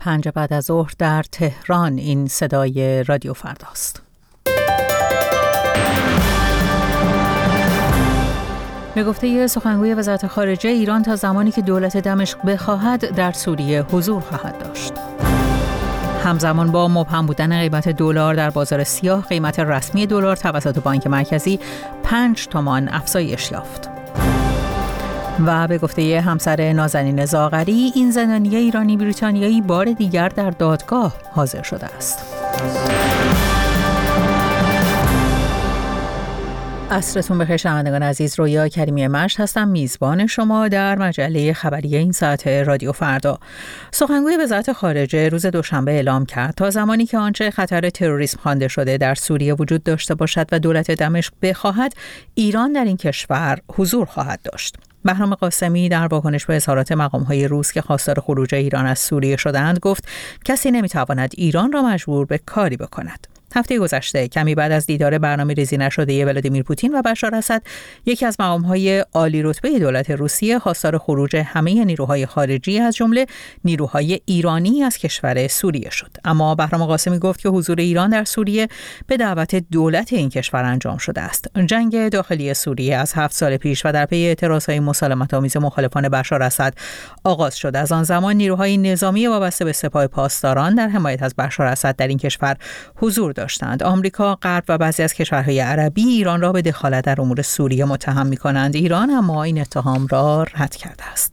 5 بعد از ظهر در تهران. این صدای رادیو فرداست. به گفته سخنگوی وزارت خارجه ایران تا زمانی که دولت دمشق بخواهد در سوریه حضور خواهد داشت. همزمان با مبهم بودن قیمت دلار در بازار سیاه، قیمت رسمی دلار توسط بانک مرکزی 5 تومان افزایش یافت. و به گفته همسر نازنین زاغری، این زندانیه ایرانی بریتانیایی بار دیگر در دادگاه حاضر شده است. عصرتون بخیر شنوندگان عزیز، رویا کریمی مشت هستم، میزبان شما در مجله خبری این ساعت رادیو فردا. سخنگوی وزارت خارجه روز دوشنبه اعلام کرد تا زمانی که آنچه خطر تروریسم خوانده شده در سوریه وجود داشته باشد و دولت دمشق بخواهد، ایران در این کشور حضور خواهد داشت. بهرام قاسمی در واکنش به اظهارات مقام‌های روس که خواستار خروج ایران از سوریه شدند گفت کسی نمی‌تواند ایران را مجبور به کاری بکند. هفته گذشته کمی بعد از دیدار برنامه‌ریزی نشده ولادیمیر پوتین و بشار اسد، یکی از مقام‌های عالی رتبه دولت روسیه خواستار خروج همه نیروهای خارجی از جمله نیروهای ایرانی از کشور سوریه شد. اما بهرام قاسمی گفت که حضور ایران در سوریه به دعوت دولت این کشور انجام شده است. جنگ داخلی سوریه از 7 سال پیش و در پی اعتراضهای مسالمت‌آمیز مخالفان بشار اسد آغاز شد. از آن زمان نیروهای نظامی وابسته به سپاه پاسداران در حمایت از بشار اسد در این کشور حضور داشتند. آمریکا، غرب و بعضی از کشورهای عربی ایران را به دخالت در امور سوریه متهم می‌کنند. ایران اما این اتهام را رد کرده است.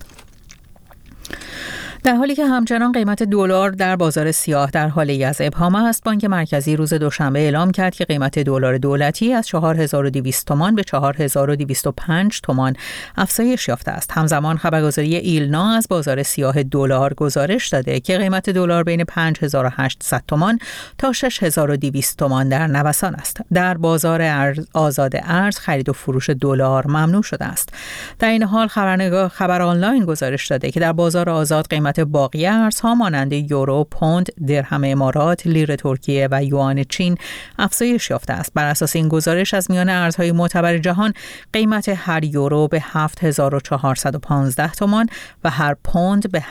در حالی که همچنان قیمت دلار در بازار سیاه در حالی از ابهام است، بانک مرکزی روز دوشنبه اعلام کرد که قیمت دلار دولتی از 4200 تومان به 4205 تومان افزایش یافته است. همزمان خبرگزاری ایلنا از بازار سیاه دلار گزارش داده که قیمت دلار بین 5800 تومان تا 6200 تومان در نوسان است. در بازار آزاد ارز خرید و فروش دلار ممنوع شده است. در این حال خبر آنلاین گزارش داده که در بازار آزاد قیمت باقی ارزها مانند یورو، پوند، درهم امارات، لیر ترکیه و یوان چین افزایش یافته است. بر اساس این گزارش از میان ارزهای معتبر جهان قیمت هر یورو به 7415 تومان و هر پوند به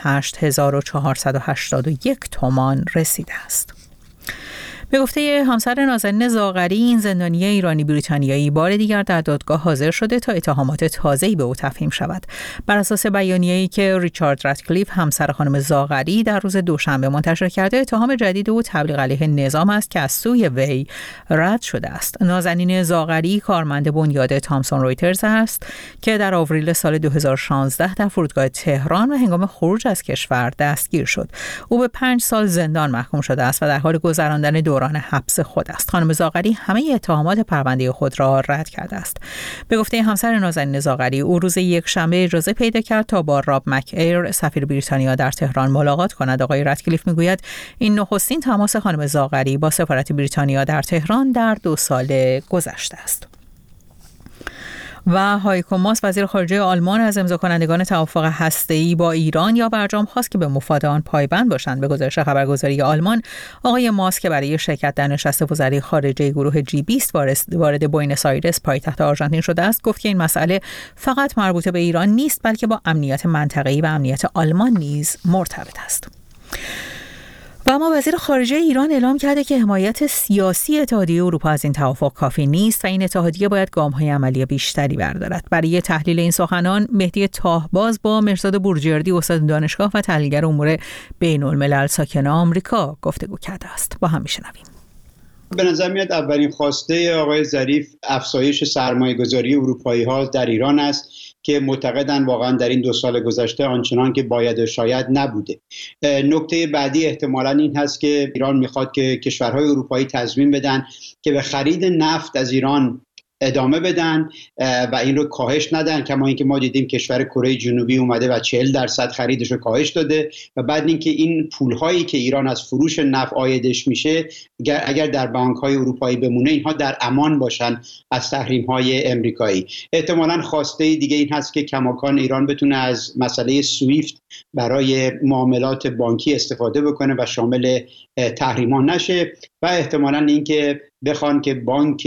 8481 تومان رسیده است. به گفته همسر نازنین زاغری، این زندانی ایرانی بریتانیایی بار دیگر در دادگاه حاضر شده تا اتهامات تازه‌ای به او تفهیم شود. بر اساس بیانیه‌ای که ریچارد راتکلیف همسر خانم زاغری در روز دوشنبه منتشر کرده، اتهام جدید او تبلیغ علیه نظام است که از سوی وی رد شده است. نازنین زاغری کارمند بنیاد تامسون رویترز است که در آوریل سال 2016 در فرودگاه تهران و هنگام خروج از کشور دستگیر شد. او به 5 سال زندان محکوم شده است و در حال گذراندن دوران حبس خود است. خانم زاغری همه اتهامات پرونده خود را رد کرده است. به گفته همسر نازنین زاغری، او روز یکشنبه اجازه پیدا کرد تا با راب مک ایر سفیر بریتانیا در تهران ملاقات کند. آقای راتکلیف میگوید این نخستین تماس خانم زاغری با سفارت بریتانیا در تهران در 2 سال گذشته است. و هایکو ماس وزیر خارجه آلمان از امضا کنندگان توافق هسته‌ای با ایران یا برجام خواست که به مفاد آن پایبند باشند. به گزارش خبرگزاری آلمان، آقای ماس که برای شرکت در نشست وزرای خارجه گروه G20 وارد بوئنوس آیرس پایتخت آرژانتین شده است، گفت که این مسئله فقط مربوط به ایران نیست بلکه با امنیت منطقه‌ای و امنیت آلمان نیز مرتبط است. و اما وزیر خارجه ایران اعلام کرده که حمایت سیاسی اتحادیه اروپا از این توافق کافی نیست و این اتحادیه باید گام‌های عملی بیشتری بردارد. برای تحلیل این سخنان، مهدی تاهباز با مرزاد بورجردی استاد دانشگاه و تحلیلگر امور بین‌الملل ساکن آمریکا گفتگو کرده است. با هم میشنویم. به نظر میاد اولین خواسته آقای ظریف افزایش سرمایه‌گذاری اروپایی‌ها در ایران است که معتقدن واقعا در این 2 سال گذشته آنچنان که باید و شاید نبوده. نکته بعدی احتمالاً این هست که ایران میخواد که کشورهای اروپایی تضمین بدن که به خرید نفت از ایران ادامه بدن و این رو کاهش ندن، کما اینکه ما دیدیم کشور کره جنوبی اومده و 40% خریدش رو کاهش داده و بعد اینکه این پولهایی که ایران از فروش نفت عایدش میشه اگر در بانک‌های اروپایی بمونه، اینها در امان باشن از تحریم‌های امریکایی. احتمالاً خواسته دیگه این هست که کماکان ایران بتونه از مسئله سویفت برای معاملات بانکی استفاده بکنه و شامل تحریم‌ها نشه و احتمالاً اینکه بخوان که بانک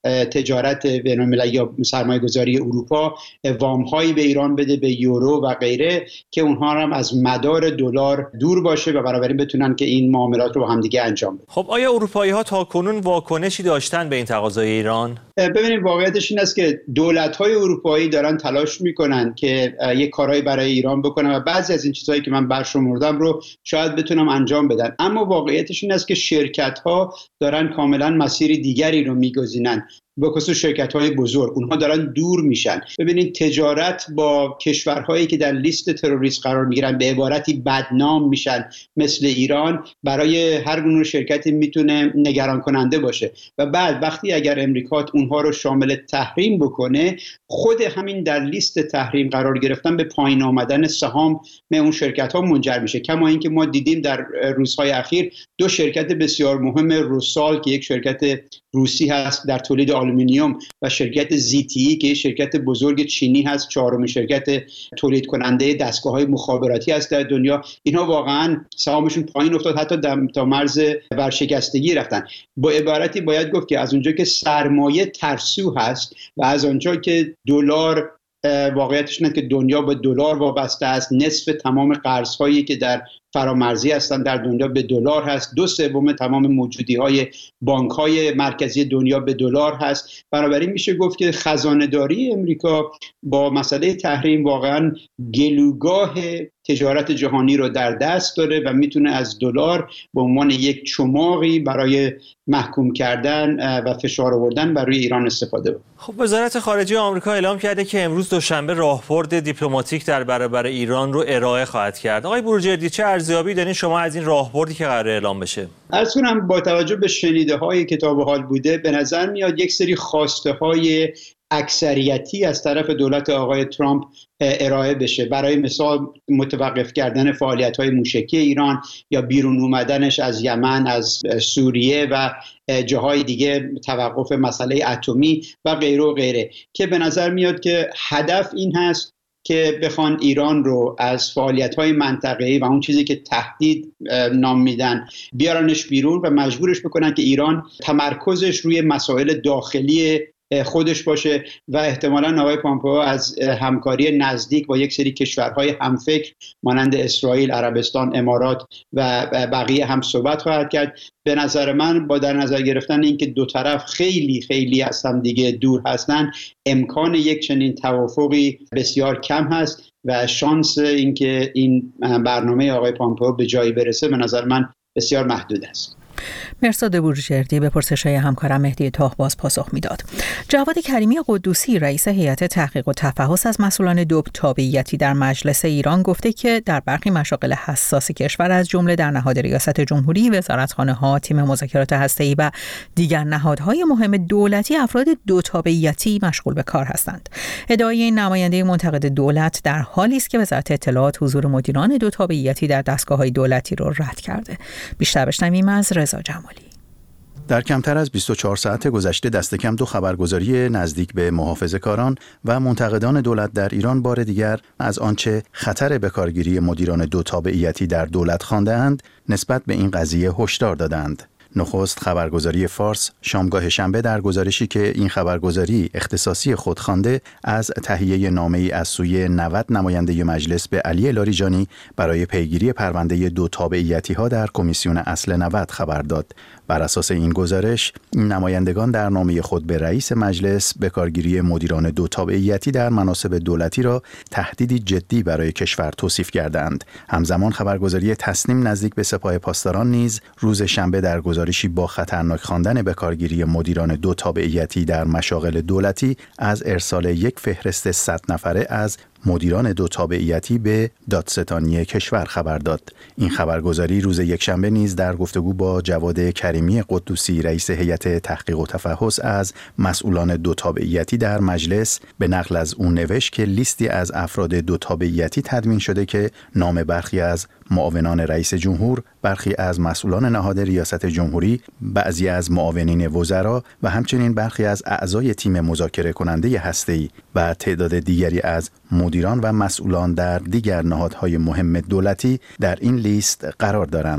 تجارت بین‌المللی یا سرمایه‌گذاری اروپا وام‌هایی به ایران بده به یورو و غیره که اونها هم از مدار دلار دور باشه و بنابراین بتونن که این معاملات رو با هم دیگه انجام بدن. خب آیا اروپایی‌ها تاکنون واکنشی داشتن به این تقاضای ایران؟ ببینید واقعیتش این است که دولت‌های اروپایی دارن تلاش میکنن که یک کارهایی برای ایران بکنن و بعضی از این چیزهایی که من برشمردم رو شاید بتونم انجام بدن، اما واقعیتش این است که شرکت‌ها دارن کاملا مسیر دیگری رو میگزینن، به خصوص شرکت‌های بزرگ. اونها دارن دور میشن. ببینید تجارت با کشورهایی که در لیست تروریست قرار میگیرن به عبارتی بدنام میشن مثل ایران، برای هر گونه شرکتی میتونه نگران کننده باشه و بعد وقتی اگر امریکا اونها رو شامل تحریم بکنه، خود همین در لیست تحریم قرار گرفتن به پایین آمدن سهام اون شرکت‌ها منجر میشه. کما اینکه ما دیدیم در روزهای اخیر دو شرکت بسیار مهم، روسال که یک شرکت روسی هست در تولید آلومینیوم و شرکت ZTE که یک شرکت بزرگ چینی هست، چهارمین شرکت تولید کننده دستگاه‌های مخابراتی هست در دنیا، اینها واقعا سهامشون پایین افتاد، حتی تا مرز ورشکستگی رفتن. با عبارتی باید گفت که از اونجا که سرمایه ترسو هست و از اونجا که دلار واقعیتش اینه که دنیا به دلار وابسته است، نصف تمام قرض‌هایی که در فرامرزی هستن در دنیا به دلار هست، 2/3 تمام موجودی‌های بانک‌های مرکزی دنیا به دلار هست. بنابراین میشه گفت که خزانه‌داری امریکا با مسئله تحریم واقعاً گلوگاه تجارت جهانی رو در دست داره و میتونه از دلار به عنوان یک چماقی برای محکوم کردن و فشار آوردن بر روی ایران استفاده کنه. خب وزارت خارجه آمریکا اعلام کرده که امروز دوشنبه راهبرد دیپلماتیک در برابر ایران رو ارائه خواهد کرد. آقای بروجردی چه ارزیابی دارین شما از این راهبردی که قراره اعلام بشه؟ عرض کنم با توجه به شنیده‌های کتاب حال بوده به نظر میاد یک سری خواسته‌های اکثریتی از طرف دولت آقای ترامپ ارائه بشه. برای مثال متوقف کردن فعالیت‌های موشکی ایران یا بیرون اومدنش از یمن، از سوریه و جاهای دیگه، توقف مسئله اتمی و غیره و غیره، که به نظر میاد که هدف این هست که بخوان ایران رو از فعالیت‌های منطقه‌ای و اون چیزی که تهدید نام میدن بیارنش بیرون و مجبورش بکنن که ایران تمرکزش روی مسائل داخلی خودش باشه و احتمالاً آقای پامپئو از همکاری نزدیک با یک سری کشورهای همفکر مانند اسرائیل، عربستان، امارات و بقیه هم صحبت خواهد کرد. به نظر من با در نظر گرفتن اینکه دو طرف خیلی خیلی از هم دیگه دور هستن، امکان یک چنین توافقی بسیار کم هست و شانس اینکه این برنامه آقای پامپئو به جایی برسه به نظر من بسیار محدود است. مرصاد بروجردی به پرسش‌های همکارم مهدی طاهباز پاسخ میداد. جواد کریمی قدوسی رئیس هیئت تحقیق و تفحص از مسئولان دو تابعیتی در مجلس ایران گفته که در برخی مشاغل حساس کشور از جمله در نهاد ریاست جمهوری، وزارتخانه‌ها، تیم مذاکرات هسته‌ای و دیگر نهادهای مهم دولتی افراد دو تابعیتی مشغول به کار هستند. ادعای این نماینده منتقد دولت در حالی است که وزارت اطلاعات حضور مدیران دو تابعیتی در دستگاه‌های دولتی را رد کرده. بیشتر بشنویم از رضا جمالی. در کمتر از 24 ساعت گذشته دست کم 2 خبرگزاری نزدیک به محافظه‌کاران و منتقدان دولت در ایران بار دیگر از آنچه خطر بکارگیری مدیران دو تابعیتی در دولت خوانده‌اند نسبت به این قضیه هشدار دادند. نخست خبرگزاری فارس شامگاه شنبه در گزارشی که این خبرگزاری اختصاصی خود خوانده از تهیه نامه‌ای از سوی 90 نماینده مجلس به علی لاریجانی برای پیگیری پرونده دو تابعیتی‌ها در کمیسیون اصل 90 خبر داد. بر اساس این گزارش، این نمایندگان در نامه خود به رئیس مجلس بکارگیری مدیران دو تابعیتی در مناصب دولتی را تهدیدی جدی برای کشور توصیف کردند. همزمان خبرگزاری تسنیم نزدیک به سپاه پاسداران نیز روز شنبه در گزارشی با خطرناک خواندن بکارگیری مدیران دو تابعیتی در مشاغل دولتی از ارسال یک فهرست 100 نفره از مدیران دو تابعیتی به دادستانی کشور خبر داد. این خبرگزاری روز یکشنبه نیز در گفتگو با جواد کریمی قدوسی رئیس هیئت تحقیق و تفحص از مسئولان دو تابعیتی در مجلس به نقل از او نوشت که لیستی از افراد دو تابعیتی تدوین شده که نام برخی از معاونان رئیس جمهور، برخی از مسئولان نهاد ریاست جمهوری، بعضی از معاونین وزرا و همچنین برخی از اعضای تیم مذاکره کننده هسته‌ای و تعداد دیگری از مدیران و مسئولان در دیگر نهادهای مهم دولتی در این لیست قرار دارند.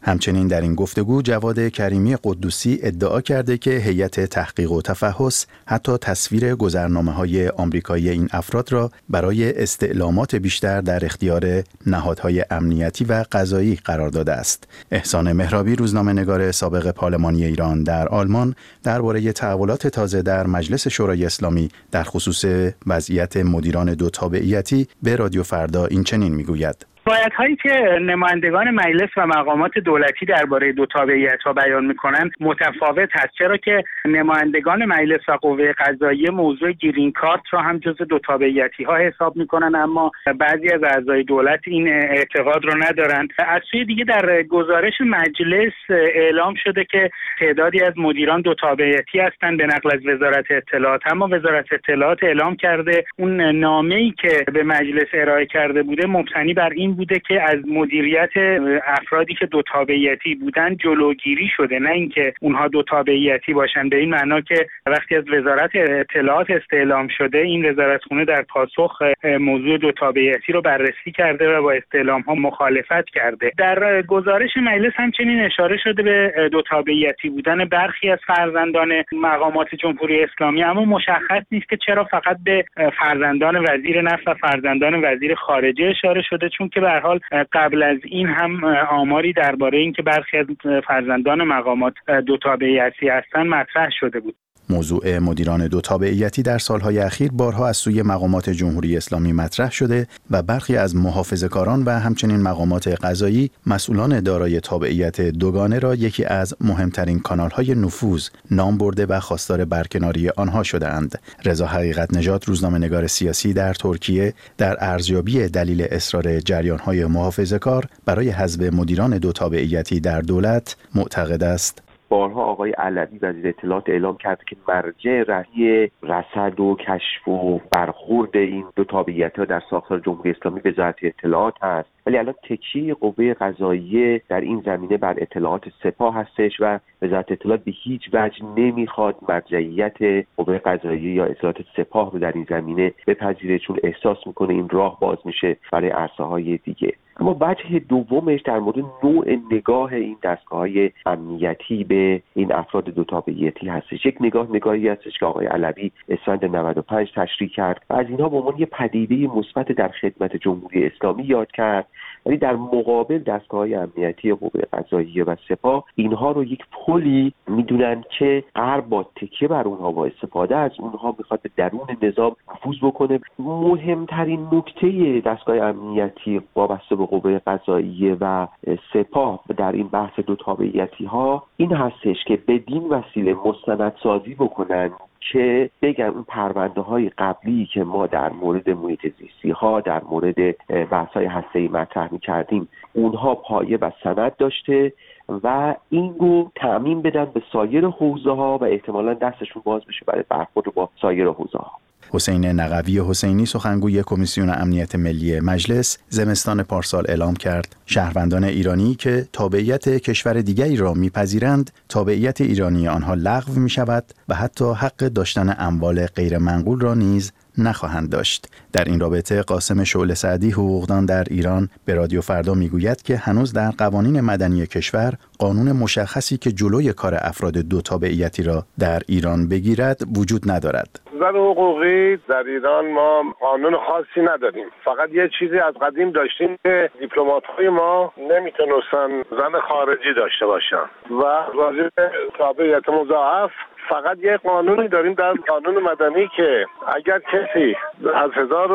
همچنین در این گفتگو جواد کریمی قدوسی ادعا کرده که هیئت تحقیق و تفحص حتی تصویر گذرنامه‌های آمریکایی این افراد را برای استعلامات بیشتر در اختیار نهادهای امنیتی و قضایی قرار داده است. احسان مهرابی، روزنامه‌نگار سابق پارلمانی ایران در آلمان، درباره تحولات تازه در مجلس شورای اسلامی در خصوص وضعیت مدیران دو تابعیتی به رادیو فردا این چنین میگوید: روایت‌هایی که نمایندگان مجلس و مقامات دولتی درباره دو تابعیت‌ها بیان می‌کنند متفاوت است، چرا که نمایندگان مجلس و قوه قضاییه موضوع گرین کارت را هم جزو دو تابعیتی‌ها حساب می‌کنند، اما بعضی از اعضای دولت این اعتقاد را ندارند. از سوی دیگه در گزارش مجلس اعلام شده که تعدادی از مدیران دو تابعیتی هستند به نقل از وزارت اطلاعات، اما وزارت اطلاعات اعلام کرده اون نامه‌ای که به مجلس ارائه کرده بوده مبتنی بر این بوده که از مدیریت افرادی که دو تابعیتی بودن جلوگیری شده، نه اینکه اونها دو تابعیتی باشن. به این معنا که وقتی از وزارت اطلاعات استعلام شده، این وزارتخونه در پاسخ موضوع دو تابعیتی رو بررسی کرده و با استعلام‌ها مخالفت کرده. در گزارش مجلس همچنین اشاره شده به دو تابعیتی بودن برخی از فرزندان مقامات جمهوری اسلامی، اما مشخص نیست که چرا فقط به فرزندان وزیر نفت و فرزندان وزیر خارجه اشاره شده، چون که به هر حال قبل از این هم آماری درباره اینکه برخی از فرزندان مقامات دو تابعیتی هستند مطرح شده بود. موضوع مدیران دو تابعیتی در سالهای اخیر بارها از سوی مقامات جمهوری اسلامی مطرح شده و برخی از محافظه‌کاران و همچنین مقامات قضایی مسئولان دارای تابعیت دوگانه را یکی از مهمترین کانال‌های نفوذ نام برده و خواستار برکناری آنها شده‌اند. رضا حقیقت نژاد، روزنامه‌نگار سیاسی در ترکیه، در ارزیابی دلیل اصرار جریان‌های محافظه‌کار برای حذف مدیران دو تابعیتی در دولت معتقد است: بارها آقای علوی وزیر اطلاعات اعلام کرد که مرجع رهی رصد و کشف و برخورد این دو تابعیت‌ها در ساختار جمهوری اسلامی وزارت اطلاعات هست، ولی الان تکیه قوه قضاییه در این زمینه بر اطلاعات سپاه هستش و وزارت اطلاعات به هیچ وجه نمیخواد مرجعیت قوه قضاییه یا اطلاعات سپاه رو در این زمینه بپذیره، چون احساس میکنه این راه باز میشه برای عرصه‌های دیگه. اما وجه دومش در مورد نوع نگاه این دستگاه‌های امنیتی به این افراد دو تابعیتی هستش. یک نگاهی هستش که آقای علوی اسفند 95 تشریح کرد و از اینها به عنوان یه پدیده مثبت در خدمت جمهوری اسلامی یاد کرد، ولی در مقابل دستگاه‌های امنیتی قوه قضاییه و سپاه اینها رو یک پلی میدونن که غرب با تکیه بر اونها و استفاده از اونها میخواد به درون نظام نفوذ بکنه. مهمترین نکته دستگاه امنیتی وابسته به قوه قضاییه و سپاه در این بحث دو تابعیتی ها این هستش که بدین وسیله مستندسازی بکنن که بگن اون پرونده های قبلی که ما در مورد محیط زیستی ها، در مورد بحث های هسته‌ای مطرح می‌کردیم، اونها پایه و سند داشته و این رو تعمیم بدن به سایر حوزه ها و احتمالاً دستشون باز بشه برای برخورد با سایر حوزه ها. حسین نقوی حسینی، سخنگوی کمیسیون امنیت ملی مجلس، زمستان پارسال اعلام کرد شهروندان ایرانی که تابعیت کشور دیگری را میپذیرند، تابعیت ایرانی آنها لغو می شود و حتی حق داشتن اموال غیر منقول را نیز نخواهند داشت. در این رابطه قاسم شعله سعدی، حقوقدان در ایران، به رادیو فردا میگوید که هنوز در قوانین مدنی کشور قانون مشخصی که جلوی کار افراد دو تابعیتی را در ایران بگیرد وجود ندارد. زن حقوقی در ایران ما قانون خاصی نداریم، فقط یه چیزی از قدیم داشتیم که دیپلمات‌های ما نمیتونستن زن خارجی داشته باشن و راجع به تابعیت مضاعف فقط یک قانونی داریم در قانون مدنی که اگر کسی از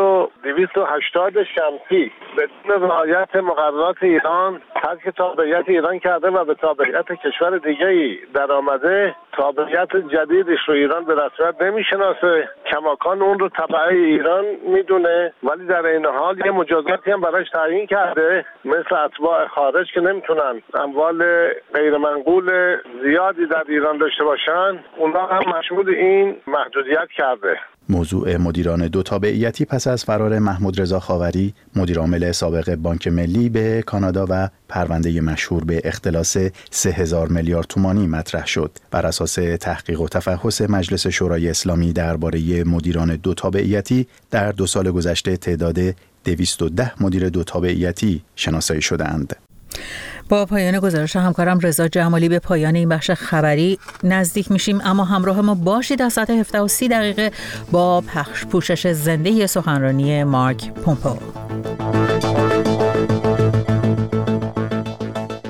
1280 شمسی بدون رعایت مقررات ایران ترک تابعیت ایران کرده و به تابعیت کشور دیگه‌ای در آمده، تابعیت جدیدش رو ایران به رسمیت نمیشناسه، کماکان اون رو تبع ایران میدونه، ولی در این حال یه مجازاتی هم براش تعیین کرده، مثل اتباع خارج که نمیتونن اموال غیر منقول زیادی در ایران داشته باشن، اونها هم مشمول این محدودیت کرده. موضوع مدیران دو تابعیتی پس از فرار محمود رضا خاوری، مدیرعامل سابق بانک ملی، به کانادا و پرونده مشهور به اختلاس 3000 میلیارد تومانی مطرح شد. بر اساس تحقیق و تفحص مجلس شورای اسلامی درباره مدیران دو تابعیتی، در 2 سال گذشته تعداد 210 مدیر دو تابعیتی شناسایی شده‌اند. با پایان گزارش همکارم رضا جمالی به پایان این بخش خبری نزدیک میشیم، اما همراه ما باشید از ساعت 17:30 با پوشش زنده سخنرانی مارک پومپئو.